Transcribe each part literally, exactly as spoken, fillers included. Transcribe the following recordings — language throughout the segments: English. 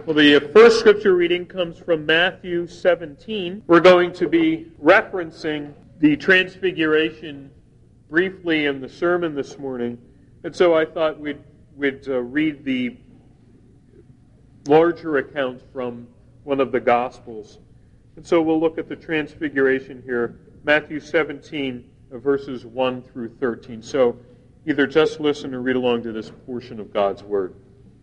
Well, the first scripture reading comes from Matthew seventeen. We're going to be referencing the Transfiguration briefly in the sermon this morning, and so I thought we'd, we'd uh, read the larger account from one of the Gospels. And so we'll look at the Transfiguration here, Matthew seventeen, verses one through thirteen. So either just listen or read along to this portion of God's Word.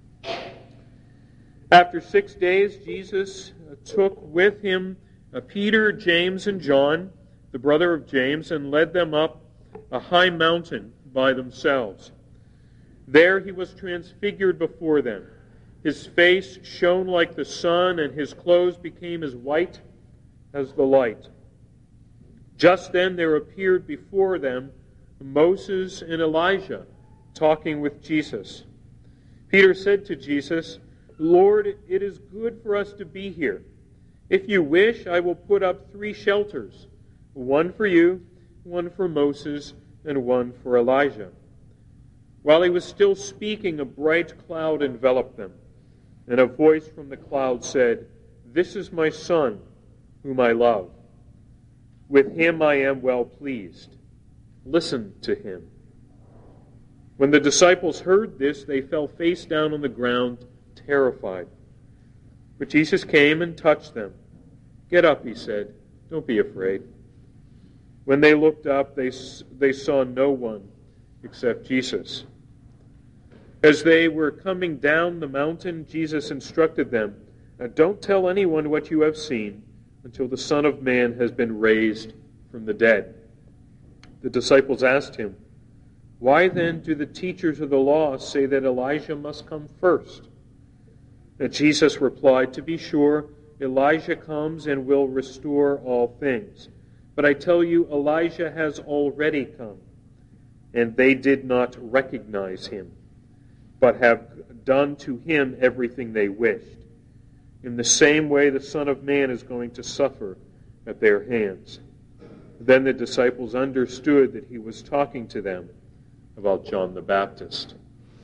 After six days, Jesus took with him Peter, James, and John, the brother of James, and led them up a high mountain by themselves. There he was transfigured before them. His face shone like the sun, and his clothes became as white as the light. Just then there appeared before them Moses and Elijah talking with Jesus. Peter said to Jesus, "Lord, it is good for us to be here. If you wish, I will put up three shelters, one for you, one for Moses, and one for Elijah." While he was still speaking, a bright cloud enveloped them, and a voice from the cloud said, "This is my Son, whom I love. With him I am well pleased. Listen to him." When the disciples heard this, they fell face down on the ground, terrified. But Jesus came and touched them. "Get up," he said. "Don't be afraid." When they looked up, they, they saw no one except Jesus. As they were coming down the mountain, Jesus instructed them, "Now don't tell anyone what you have seen until the Son of Man has been raised from the dead." The disciples asked him, "Why then do the teachers of the law say that Elijah must come first?" And Jesus replied, "To be sure, Elijah comes and will restore all things. But I tell you, Elijah has already come, and they did not recognize him, but have done to him everything they wished. In the same way, the Son of Man is going to suffer at their hands." Then the disciples understood that he was talking to them about John the Baptist.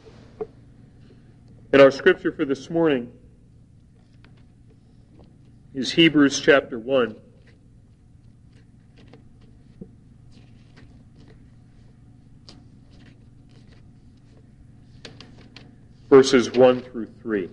And our scripture for this morning is Hebrews chapter one. Verses one through three.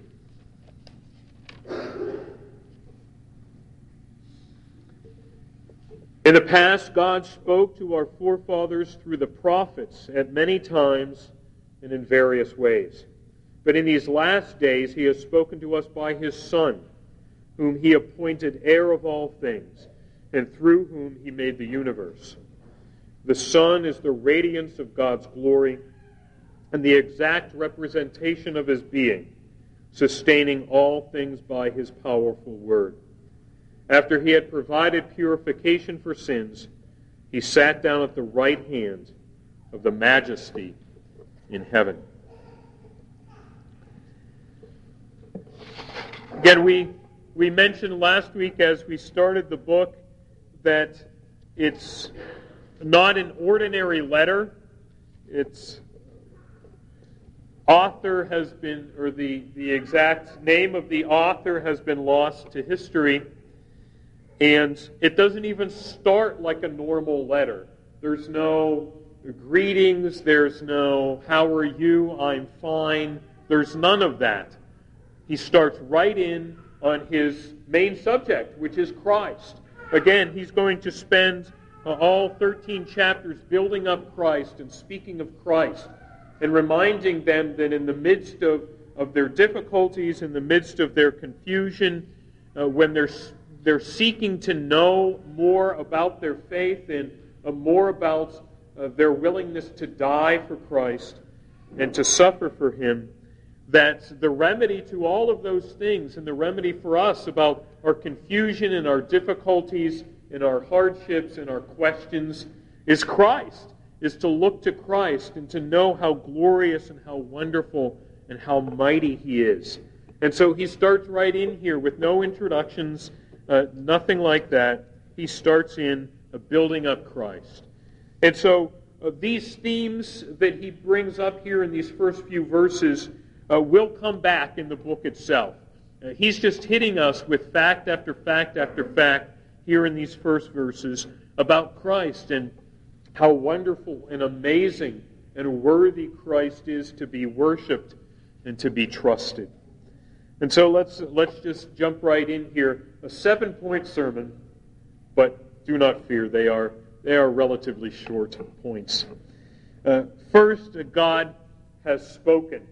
In the past, God spoke to our forefathers through the prophets at many times and in various ways. But in these last days, he has spoken to us by his Son, whom he appointed heir of all things, and through whom he made the universe. The Son is the radiance of God's glory and the exact representation of his being, sustaining all things by his powerful word. After he had provided purification for sins, he sat down at the right hand of the Majesty in heaven. Again, we, we mentioned last week as we started the book that it's not an ordinary letter. Its author has been, or the, the exact name of the author has been lost to history. And it doesn't even start like a normal letter. There's no greetings, there's no "how are you, I'm fine." There's none of that. He starts right in on his main subject, which is Christ. Again, he's going to spend uh, all thirteen chapters building up Christ and speaking of Christ and reminding them that in the midst of, of their difficulties, in the midst of their confusion, uh, when they're They're seeking to know more about their faith and uh, more about uh, their willingness to die for Christ and to suffer for him. That the remedy to all of those things and the remedy for us about our confusion and our difficulties and our hardships and our questions is Christ, is to look to Christ and to know how glorious and how wonderful and how mighty he is. And so he starts right in here with no introductions, Uh, nothing like that. He starts in uh, building up Christ. And so uh, these themes that he brings up here in these first few verses uh, will come back in the book itself. Uh, he's just hitting us with fact after fact after fact here in these first verses about Christ and how wonderful and amazing and worthy Christ is to be worshipped and to be trusted. And so let's let's just jump right in here. A seven-point sermon, but do not fear, they are they are relatively short points. Uh, first, God has spoken.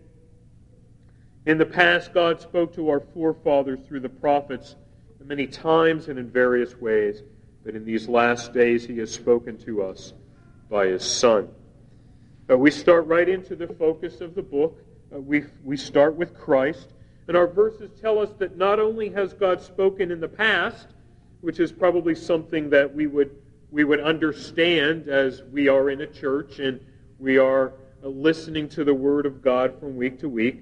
In the past, God spoke to our forefathers through the prophets many times and in various ways, but in these last days He has spoken to us by His Son. Uh, we start right into the focus of the book. Uh, we, we start with Christ. And our verses tell us that not only has God spoken in the past, which is probably something that we would we would understand as we are in a church and we are uh, listening to the Word of God from week to week,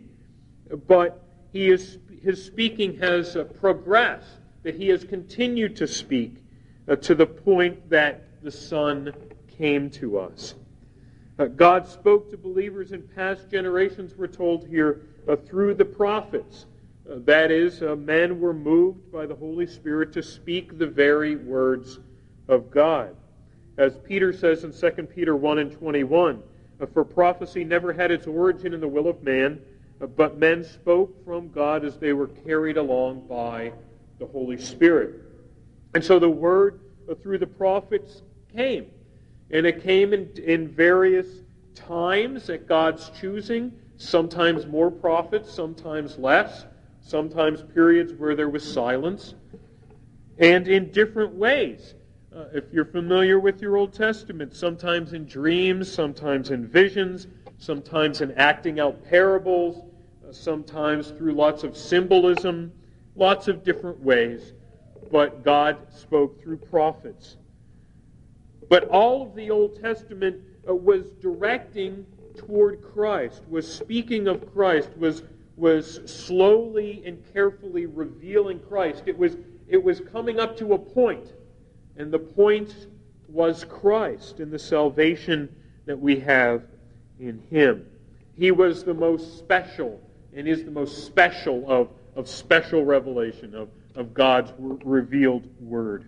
but he is, his speaking has uh, progressed, that He has continued to speak uh, to the point that the Son came to us. Uh, God spoke to believers in past generations, we're told here, uh, through the prophets. Uh, that is, uh, men were moved by the Holy Spirit to speak the very words of God. As Peter says in Second Peter one and twenty-one, uh, for prophecy never had its origin in the will of man, uh, but men spoke from God as they were carried along by the Holy Spirit. And so the word uh, through the prophets came. And it came in, in various times at God's choosing, sometimes more prophets, sometimes less, sometimes periods where there was silence, and in different ways. Uh, if you're familiar with your Old Testament, sometimes in dreams, sometimes in visions, sometimes in acting out parables, uh, sometimes through lots of symbolism, lots of different ways. But God spoke through prophets. But all of the Old Testament uh, was directing toward Christ, was speaking of Christ, was, was slowly and carefully revealing Christ. It was, it was coming up to a point, and the point was Christ and the salvation that we have in Him. He was the most special and is the most special of, of special revelation, of, of God's revealed Word.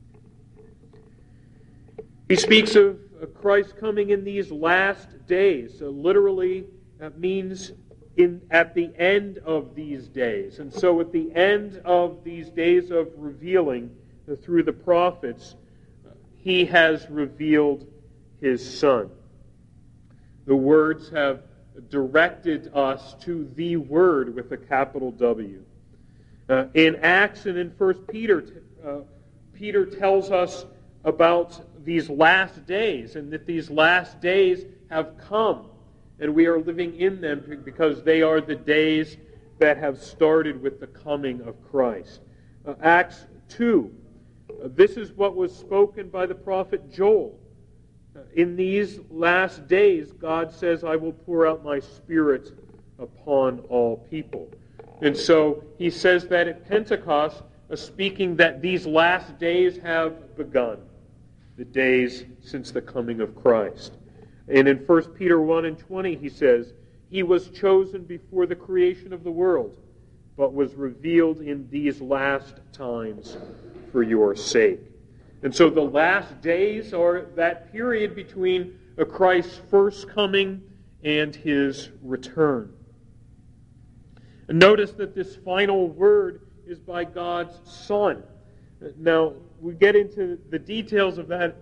He speaks of Christ coming in these last days. So literally, that means in at the end of these days. And so at the end of these days of revealing uh, through the prophets, uh, He has revealed His Son. The words have directed us to the Word with a capital W. Uh, in Acts and in First Peter, uh, Peter tells us about these last days, and that these last days have come, and we are living in them because they are the days that have started with the coming of Christ. Uh, Acts two, uh, this is what was spoken by the prophet Joel. Uh, in these last days, God says, I will pour out my Spirit upon all people. And so he says that at Pentecost, uh, speaking that these last days have begun. The days since the coming of Christ. And in First Peter one and twenty he says, He was chosen before the creation of the world, but was revealed in these last times for your sake. And so the last days are that period between Christ's first coming and His return. And notice that this final word is by God's Son. Now, we get into the details of that,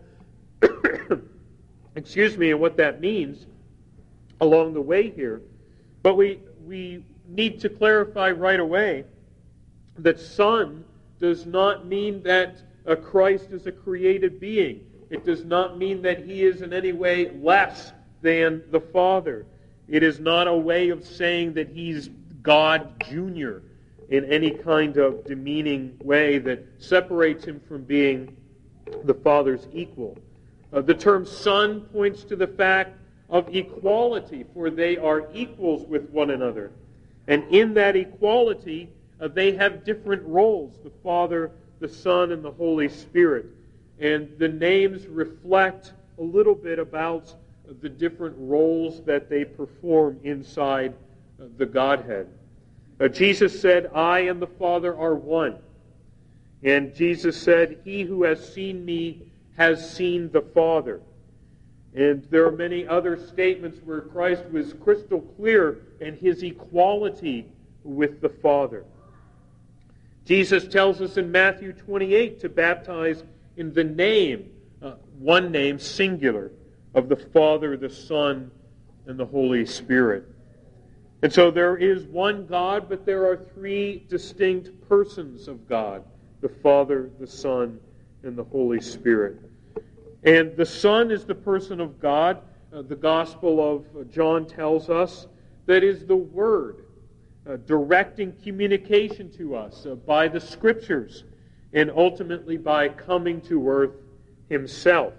excuse me, and what that means along the way here. But we we need to clarify right away that Son does not mean that a Christ is a created being. It does not mean that He is in any way less than the Father. It is not a way of saying that He's God Junior in any kind of demeaning way that separates Him from being the Father's equal. Uh, the term Son points to the fact of equality, for they are equals with one another. And in that equality, uh, they have different roles, the Father, the Son, and the Holy Spirit. And the names reflect a little bit about the different roles that they perform inside uh, the Godhead. Uh, Jesus said, I and the Father are one. And Jesus said, he who has seen me has seen the Father. And there are many other statements where Christ was crystal clear in his equality with the Father. Jesus tells us in Matthew twenty-eight to baptize in the name, uh, one name, singular, of the Father, the Son, and the Holy Spirit. And so there is one God, but there are three distinct persons of God: the Father, the Son, and the Holy Spirit. And the Son is the person of God. Uh, the Gospel of John tells us that is the Word, uh, directing communication to us uh, by the Scriptures, and ultimately by coming to earth himself.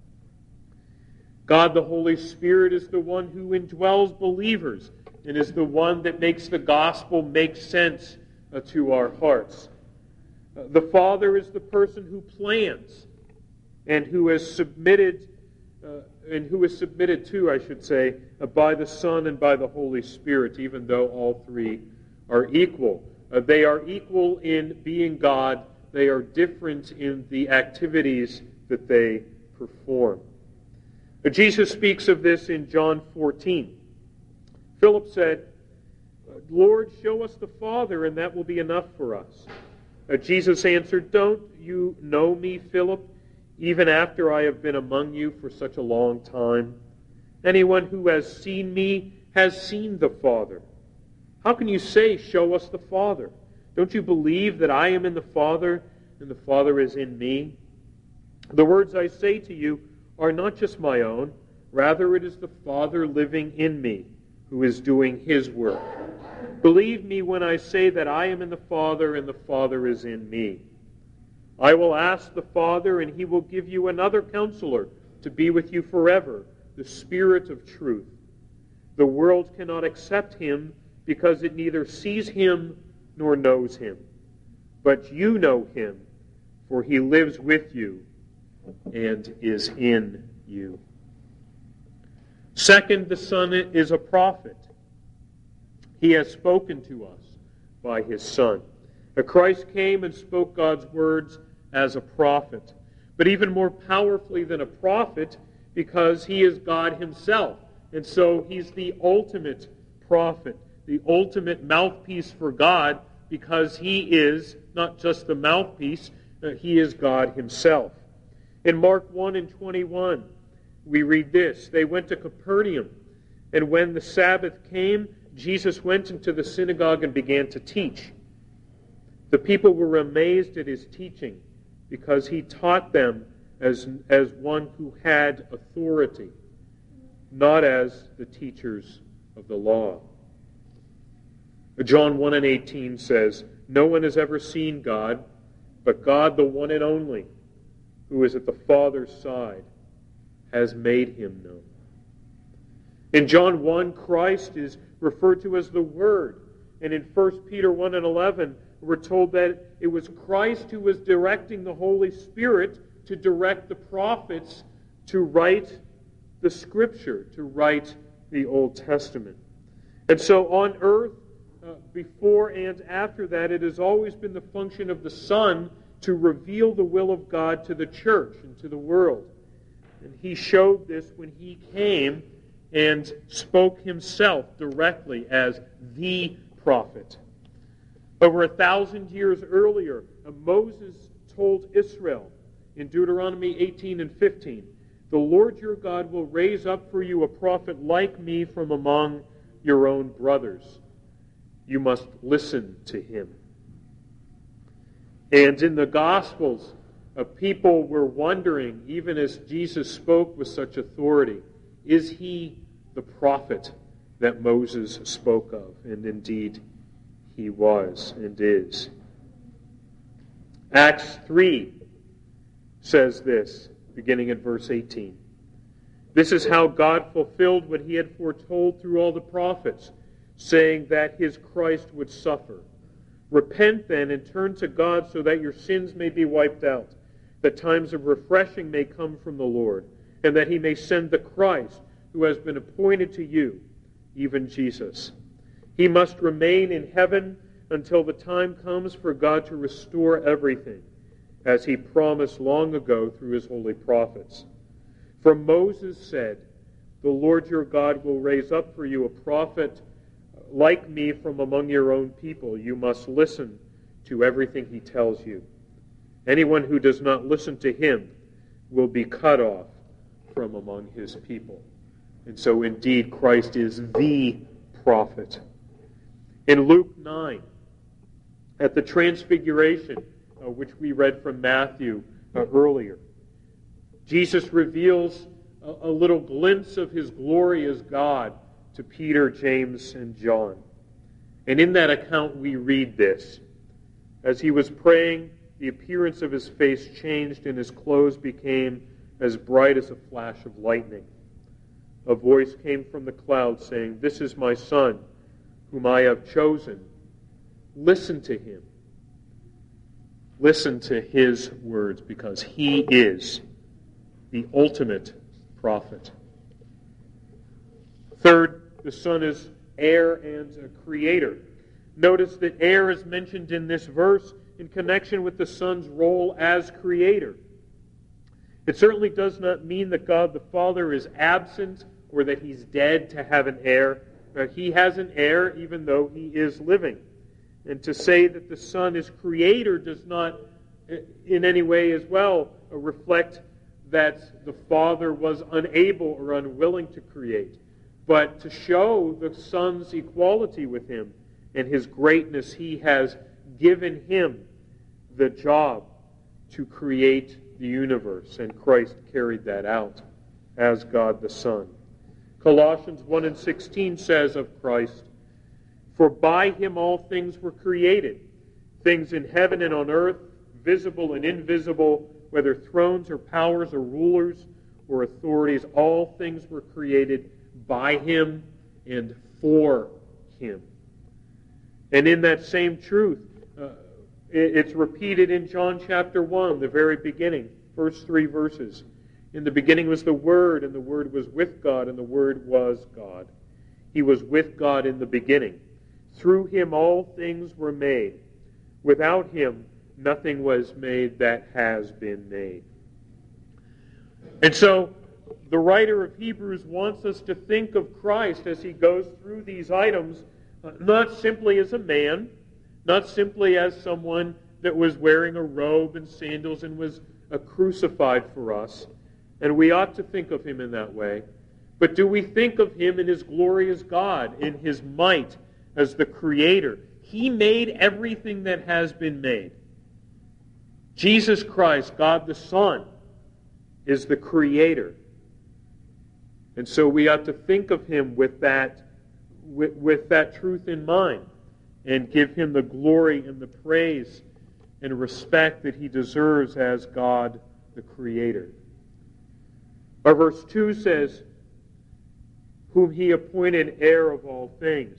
God the Holy Spirit is the one who indwells believers and is the one that makes the gospel make sense uh, to our hearts. Uh, the Father is the person who plans and who is submitted, uh, and who is submitted to, I should say, uh, by the Son and by the Holy Spirit, even though all three are equal. Uh, they are equal in being God. They are different in the activities that they perform. Uh, Jesus speaks of this in John fourteen. Philip said, Lord, show us the Father, and that will be enough for us. Uh, Jesus answered, don't you know me, Philip, even after I have been among you for such a long time? Anyone who has seen me has seen the Father. How can you say, show us the Father? Don't you believe that I am in the Father, and the Father is in me? The words I say to you are not just my own. Rather, it is the Father living in me, who is doing his work. Believe me when I say that I am in the Father and the Father is in me. I will ask the Father, and he will give you another counselor to be with you forever, the Spirit of truth. The world cannot accept him because it neither sees him nor knows him. But you know him, for he lives with you and is in you. Second, the Son is a prophet. He has spoken to us by his Son. Christ came and spoke God's words as a prophet, but even more powerfully than a prophet, because he is God himself. And so he's the ultimate prophet, the ultimate mouthpiece for God, because he is not just the mouthpiece, uh, he is God himself. In Mark one and twenty-one, we read this: they went to Capernaum, and when the Sabbath came, Jesus went into the synagogue and began to teach. The people were amazed at his teaching, because he taught them as, as one who had authority, not as the teachers of the law. John one and eighteen says, no one has ever seen God, but God, the one and only, who is at the Father's side, has made him known. In John one, Christ is referred to as the Word. And in First Peter one and eleven, we're told that it was Christ who was directing the Holy Spirit to direct the prophets to write the Scripture, to write the Old Testament. And so on earth, uh, before and after that, it has always been the function of the Son to reveal the will of God to the church and to the world. And he showed this when he came and spoke himself directly as the prophet. Over a thousand years earlier, Moses told Israel in Deuteronomy eighteen and fifteen, the Lord your God will raise up for you a prophet like me from among your own brothers. You must listen to him. And in the Gospels, uh, people were wondering, even as Jesus spoke with such authority, is he the prophet that Moses spoke of? And indeed, he was and is. Acts three says this, beginning at verse eighteen. This is how God fulfilled what he had foretold through all the prophets, saying that his Christ would suffer. Repent then and turn to God so that your sins may be wiped out, that times of refreshing may come from the Lord, and that he may send the Christ who has been appointed to you, even Jesus. He must remain in heaven until the time comes for God to restore everything, as he promised long ago through his holy prophets. For Moses said, "The Lord your God will raise up for you a prophet like me from among your own people. You must listen to everything he tells you. Anyone who does not listen to him will be cut off from among his people." And so indeed Christ is the prophet. In Luke nine, at the Transfiguration, uh, which we read from Matthew uh, earlier, Jesus reveals a, a little glimpse of his glory as God to Peter, James, and John. And in that account we read this: "As he was praying, the appearance of his face changed, and his clothes became as bright as a flash of lightning. A voice came from the cloud saying, 'This is my Son, whom I have chosen. Listen to him.'" Listen to his words, because he is the ultimate prophet. Third, the Son is heir and a creator. Notice that heir is mentioned in this verse in connection with the Son's role as creator. It certainly does not mean that God the Father is absent or that he's dead to have an heir. Uh, he has an heir even though he is living. And to say that the Son is creator does not in any way as well reflect that the Father was unable or unwilling to create, but to show the Son's equality with him and his greatness. He has given him the job to create the universe, and Christ carried that out as God the Son. Colossians one and sixteen says of Christ, "For by him all things were created, things in heaven and on earth, visible and invisible, whether thrones or powers or rulers or authorities, all things were created by him and for him." And in that same truth, uh, it's repeated in John chapter one, the very beginning, first three verses. "In the beginning was the Word, and the Word was with God, and the Word was God. He was with God in the beginning. Through him all things were made. Without him nothing was made that has been made." And so the writer of Hebrews wants us to think of Christ as he goes through these items, uh, not simply as a man, not simply as someone that was wearing a robe and sandals and was uh, crucified for us. And we ought to think of him in that way. But do we think of him in his glory as God, in his might as the Creator? He made everything that has been made. Jesus Christ, God the Son, is the Creator. And so we ought to think of him with that, with, with that truth in mind, and give him the glory and the praise and respect that he deserves as God the Creator. Our verse two says, "Whom he appointed heir of all things."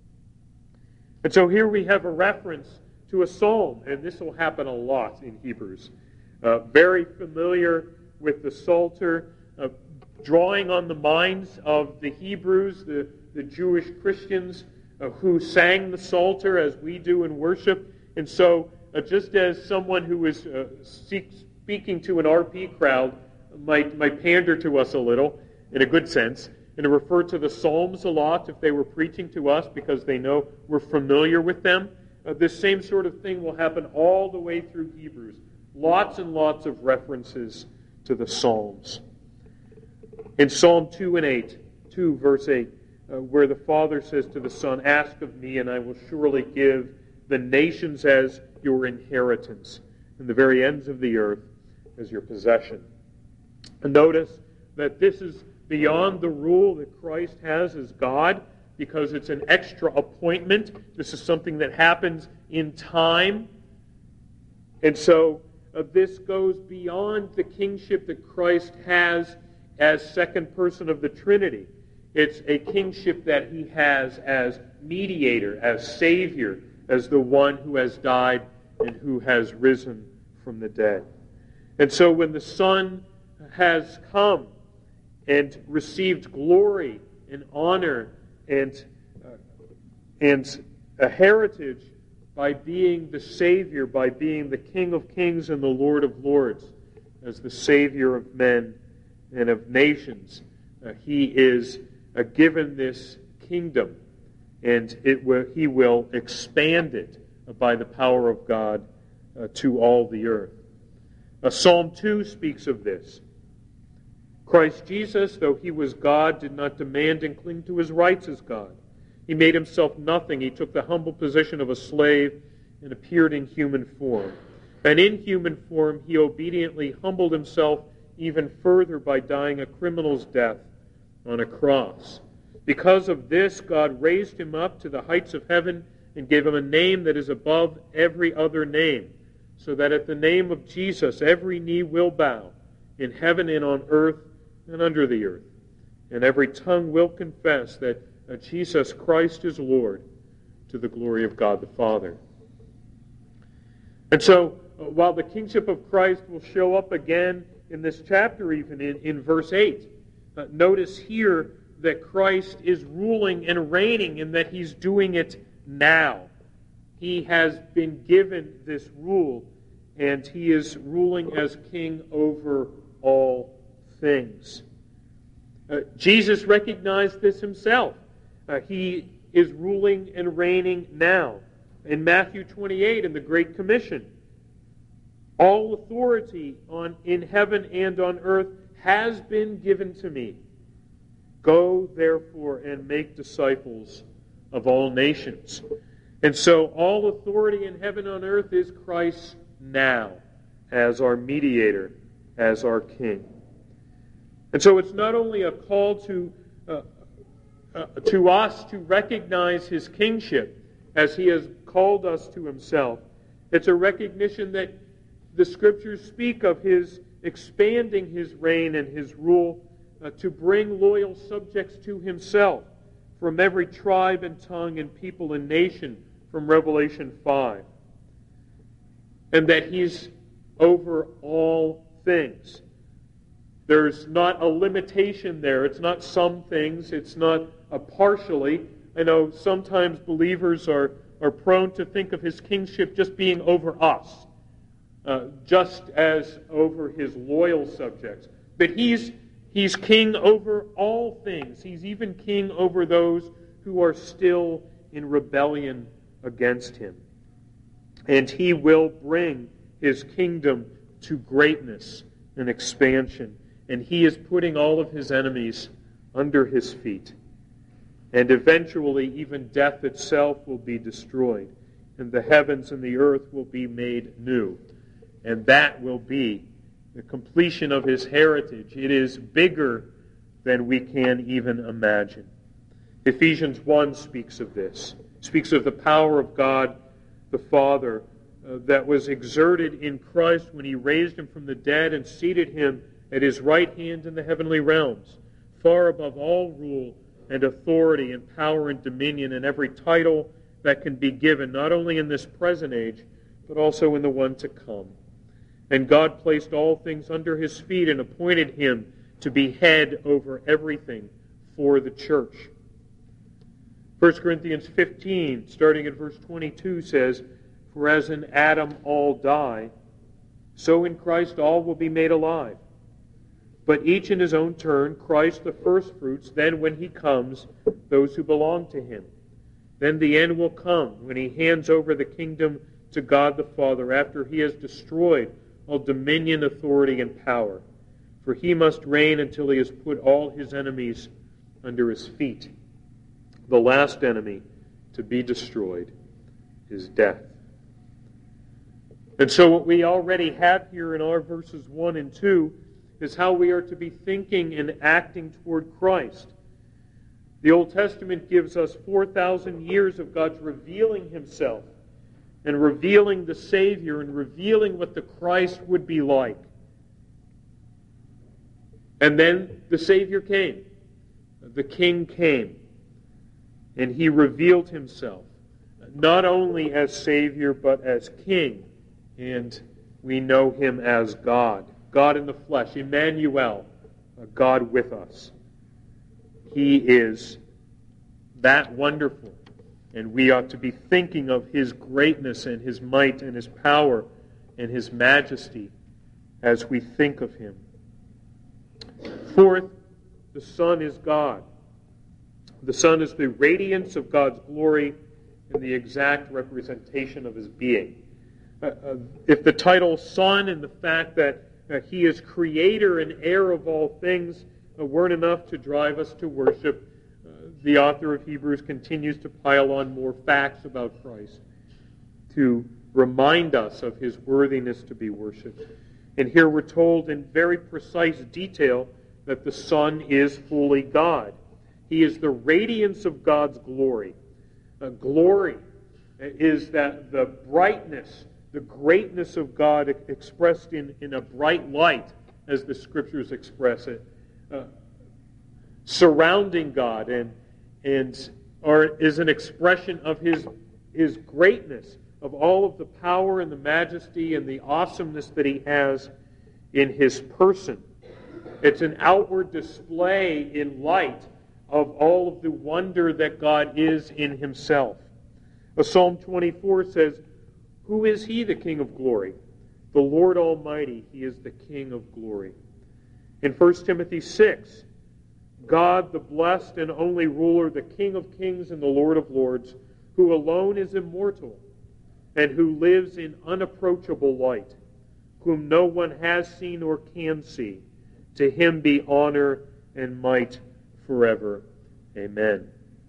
And so here we have a reference to a psalm, and this will happen a lot in Hebrews. Uh, very familiar with the Psalter, uh, drawing on the minds of the Hebrews, the, the Jewish Christians uh, who sang the Psalter as we do in worship. And so uh, just as someone who is uh, seek, speaking to an R P crowd might, might pander to us a little, in a good sense, and refer to the Psalms a lot if they were preaching to us because they know we're familiar with them, uh, this same sort of thing will happen all the way through Hebrews. Lots and lots of references to the Psalms. In Psalm two and eight, two verse eight, uh, where the Father says to the Son, "Ask of me, and I will surely give the nations as your inheritance, and the very ends of the earth as your possession." And notice that this is beyond the rule that Christ has as God, because it's an extra appointment. This is something that happens in time. And so uh, this goes beyond the kingship that Christ has as second person of the Trinity. It's a kingship that he has as mediator, as Savior, as the one who has died and who has risen from the dead. And so when the Son has come and received glory and honor and uh, and a heritage by being the Savior, by being the King of Kings and the Lord of Lords, as the Savior of men and of nations. Uh, he is uh, given this kingdom, and it will, he will expand it uh, by the power of God uh, to all the earth. Uh, Psalm two speaks of this. Christ Jesus, though he was God, did not demand and cling to his rights as God. He made himself nothing. He took the humble position of a slave and appeared in human form. And in human form, he obediently humbled himself even further by dying a criminal's death on a cross. Because of this, God raised him up to the heights of heaven and gave him a name that is above every other name, so that at the name of Jesus every knee will bow, in heaven and on earth and under the earth, and every tongue will confess that Jesus Christ is Lord, to the glory of God the Father. And so, uh, while the kingship of Christ will show up again in this chapter, even in, in verse eight, uh, notice here that Christ is ruling and reigning and that he's doing it now. He has been given this rule, and he is ruling as king over all things. Uh, Jesus recognized this himself. Uh, he is ruling and reigning now. In Matthew twenty-eight, in the Great Commission, all authority on in heaven and on earth has been given to me. Go, therefore, and make disciples of all nations. And so all authority in heaven and on earth is Christ now, as our mediator, as our king. And so it's not only a call to uh, uh, to us to recognize his kingship as he has called us to himself. It's a recognition that the Scriptures speak of his expanding his reign and his rule uh, to bring loyal subjects to himself from every tribe and tongue and people and nation from Revelation five. And that he's over all things. There's not a limitation there. It's not some things. It's not a partially. I know sometimes believers are, are prone to think of his kingship just being over us, uh, just as over his loyal subjects. But he's, he's king over all things. He's even king over those who are still in rebellion against him. And he will bring his kingdom to greatness and expansion. And he is putting all of his enemies under his feet. And eventually, even death itself will be destroyed. And the heavens and the earth will be made new. And that will be the completion of his heritage. It is bigger than we can even imagine. Ephesians one speaks of this. Speaks of the power of God the Father uh, that was exerted in Christ when he raised him from the dead and seated him at his right hand in the heavenly realms, far above all rule and authority and power and dominion and every title that can be given, not only in this present age, but also in the one to come. And God placed all things under his feet and appointed him to be head over everything for the church. First Corinthians fifteen, starting at verse twenty-two, says, "For as in Adam all die, so in Christ all will be made alive. But each in his own turn, Christ the firstfruits, then when he comes, those who belong to him. Then the end will come when he hands over the kingdom to God the Father, after he has destroyed all dominion, authority, and power. For he must reign until he has put all his enemies under his feet. The last enemy to be destroyed is death." And so what we already have here in our verses one and two is how we are to be thinking and acting toward Christ. The Old Testament gives us four thousand years of God's revealing himself and revealing the Savior and revealing what the Christ would be like. And then the Savior came. The King came. And he revealed himself, not only as Savior, but as King. And we know him as God. God in the flesh, Emmanuel, God with us. He is that wonderful. And we ought to be thinking of His greatness and His might and His power and His majesty as we think of Him. Fourth, the Son is God. The Son is the radiance of God's glory and the exact representation of His being. Uh, uh, if the title Son and the fact that uh, He is creator and heir of all things uh, weren't enough to drive us to worship, uh, the author of Hebrews continues to pile on more facts about Christ to remind us of His worthiness to be worshipped. And here we're told in very precise detail that the Son is fully God. He is the radiance of God's glory. Uh, glory is that the brightness, the greatness of God expressed in, in a bright light, as the Scriptures express it, uh, surrounding God, and and or is an expression of His His greatness, of all of the power and the majesty and the awesomeness that He has in His person. It's an outward display in light of all of the wonder that God is in Himself. Psalm twenty-four says, "Who is He, the King of glory? The Lord Almighty, He is the King of glory." In First Timothy six, God, the blessed and only ruler, the King of kings and the Lord of lords, who alone is immortal and who lives in unapproachable light, whom no one has seen or can see, to Him be honor and might forever. Amen.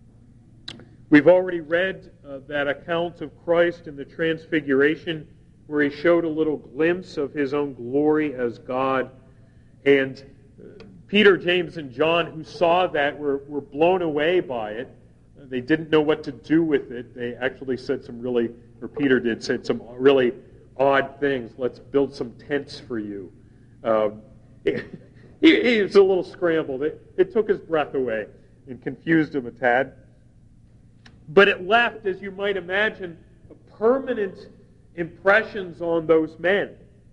We've already read uh, that account of Christ in the Transfiguration, where He showed a little glimpse of His own glory as God. And uh, Peter, James, and John, who saw that, were, were blown away by it. Uh, they didn't know what to do with it. They actually said some really, or Peter did, said some really odd things. Let's build some tents for you. Um, he, he was a little scrambled. It, it took his breath away and confused him a tad. But it left, as you might imagine, permanent impressions on those men.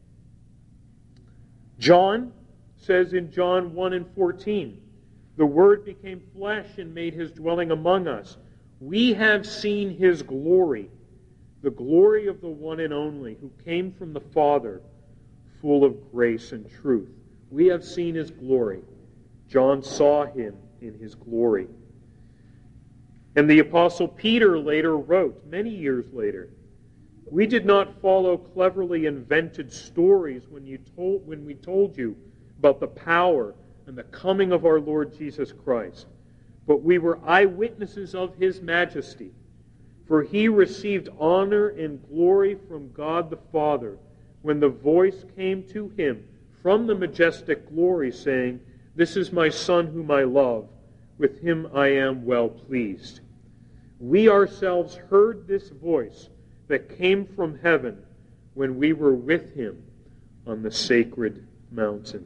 John says in John one and fourteen, "The Word became flesh and made His dwelling among us. We have seen His glory, the glory of the one and only, who came from the Father, full of grace and truth." We have seen His glory. John saw Him in His glory. And the Apostle Peter later wrote, many years later, "We did not follow cleverly invented stories when you told when we told you about the power and the coming of our Lord Jesus Christ, but we were eyewitnesses of His majesty. For He received honor and glory from God the Father when the voice came to Him from the majestic glory, saying, 'This is my Son whom I love. With Him I am well pleased.' We ourselves heard this voice that came from heaven when we were with Him on the sacred mountain."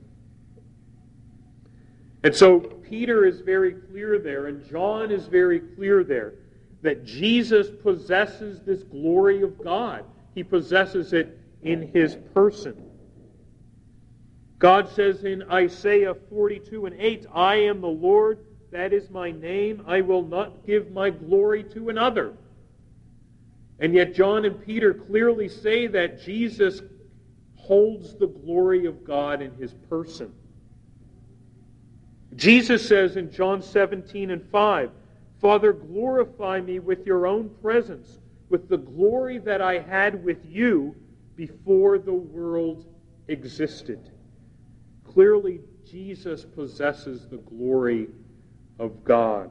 And so Peter is very clear there, and John is very clear there, that Jesus possesses this glory of God. He possesses it in His person. God says in Isaiah forty-two and eight, "I am the Lord, that is my name. I will not give my glory to another." And yet John and Peter clearly say that Jesus holds the glory of God in His person. Jesus says in John seventeen and five, "Father, glorify me with your own presence, with the glory that I had with you before the world existed." Clearly, Jesus possesses the glory of God.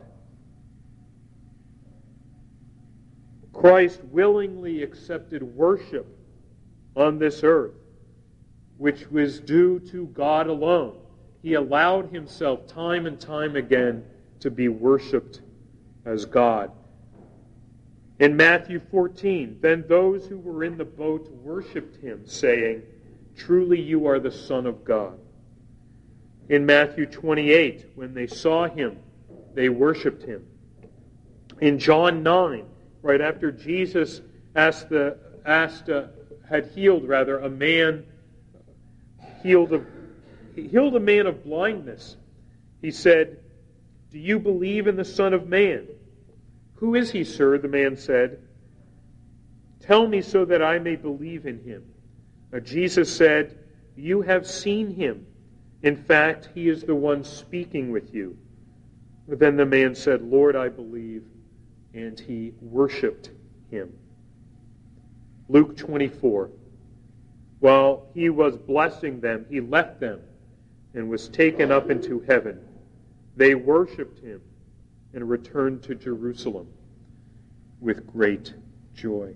Christ willingly accepted worship on this earth, which was due to God alone. He allowed Himself time and time again to be worshipped as God. In Matthew fourteen, "Then those who were in the boat worshipped Him, saying, 'Truly you are the Son of God.' In Matthew twenty-eight, when they saw Him, they worshipped Him. In John nine, right after Jesus asked the asked uh, had healed rather a man healed of he healed a man of blindness, He said, 'Do you believe in the Son of Man? "Who is he, sir?" the man said. "Tell me so that I may believe in him." Now, Jesus said, "You have seen him. In fact, he is the one speaking with you." But then the man said, "Lord, I believe," and he worshipped him. Luke twenty-four. While he was blessing them, he left them and was taken up into heaven. They worshipped him and returned to Jerusalem with great joy.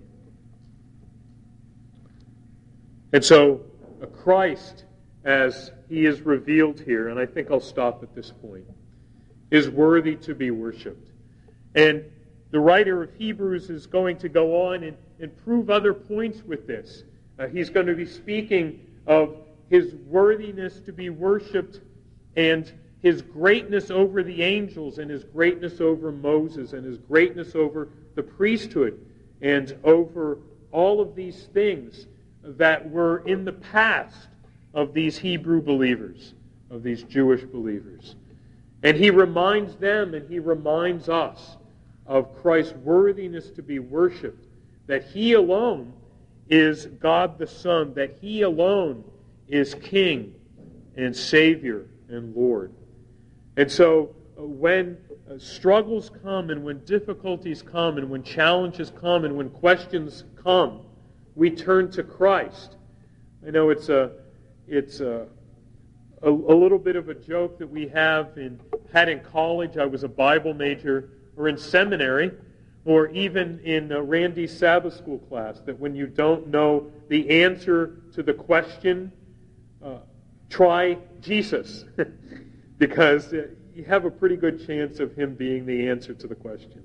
And so, Christ, as he is revealed here, and I think I'll stop at this point, is worthy to be worshipped. And the writer of Hebrews is going to go on and, and prove other points with this. Uh, he's going to be speaking of his worthiness to be worshipped and his greatness over the angels and his greatness over Moses and his greatness over the priesthood and over all of these things that were in the past of these Hebrew believers, of these Jewish believers. And he reminds them and he reminds us of Christ's worthiness to be worshipped, that he alone is God the Son, that he alone is King and Savior and Lord. And so uh, when uh, struggles come and when difficulties come and when challenges come and when questions come, we turn to Christ. I know it's a it's a, a, a little bit of a joke that we have in had in college. I was a Bible major, or in seminary, or even in uh, Randy's Sabbath school class, that when you don't know the answer to the question, uh, try Jesus, because uh, you have a pretty good chance of him being the answer to the question.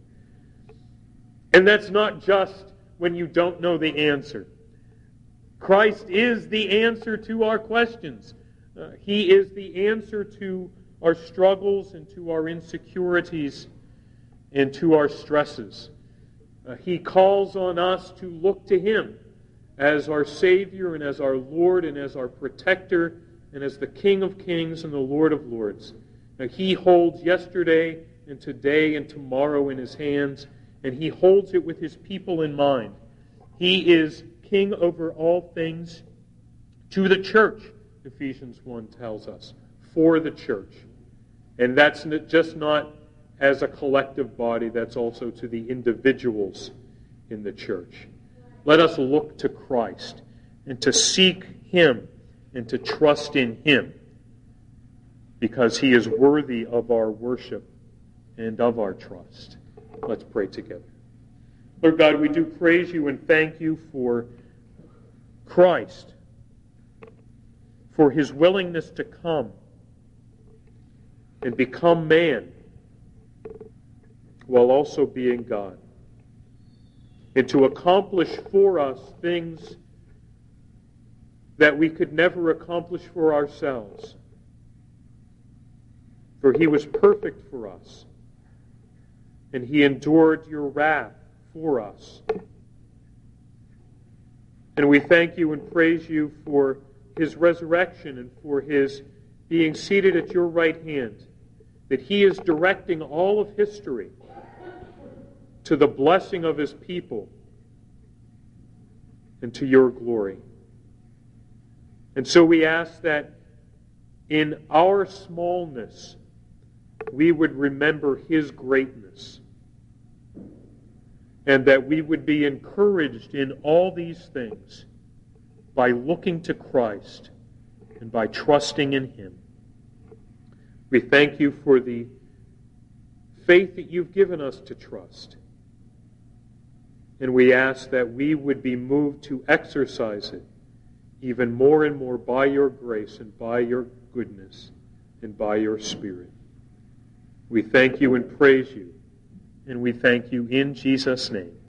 And that's not just when you don't know the answer. Christ is the answer to our questions. Uh, he is the answer to our struggles and to our insecurities and to our stresses. Uh, he calls on us to look to him as our Savior and as our Lord and as our protector and as the King of Kings and the Lord of Lords. Now, he holds yesterday and today and tomorrow in his hands, and he holds it with his people in mind. He is King over all things to the church, Ephesians one tells us, for the church. And that's just not as a collective body, that's also to the individuals in the church. Let us look to Christ and to seek him and to trust in him, because he is worthy of our worship and of our trust. Let's pray together. Lord God, we do praise you and thank you for Christ, for his willingness to come and become man while also being God, and to accomplish for us things that we could never accomplish for ourselves. For he was perfect for us, and he endured your wrath for us. And we thank you and praise you for his resurrection and for his being seated at your right hand, that he is directing all of history to the blessing of his people and to your glory. And so we ask that in our smallness, we would remember his greatness, and that we would be encouraged in all these things by looking to Christ and by trusting in him. We thank you for the faith that you've given us to trust. And we ask that we would be moved to exercise it even more and more by your grace and by your goodness and by your Spirit. We thank you and praise you, and we thank you in Jesus' name.